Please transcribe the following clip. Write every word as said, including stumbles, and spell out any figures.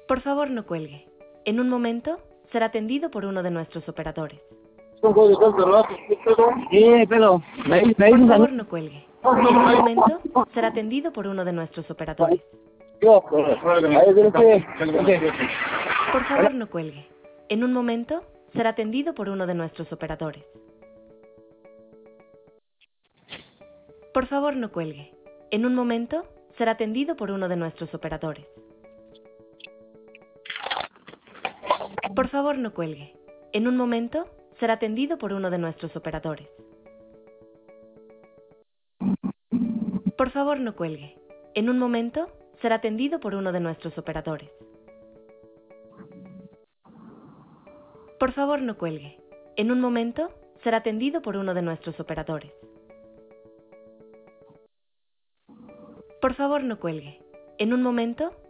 Por favor, no cuelgue. En un momento será atendido por uno de nuestros operadores. Sí, pero me, me Por dicen favor, no cuelgue. En un momento será atendido por uno de nuestros operadores. ahí viene usted. Por favor, no cuelgue. En un momento será atendido por uno de nuestros operadores. Por favor, no cuelgue. En un momento será atendido por uno de nuestros operadores. Por favor, no cuelgue. En un momento será atendido por uno de nuestros operadores. Por favor, no cuelgue. En un momento será atendido por uno de nuestros operadores. Por favor, no cuelgue. En un momento será atendido por uno de nuestros operadores. Por favor, no cuelgue. En un momento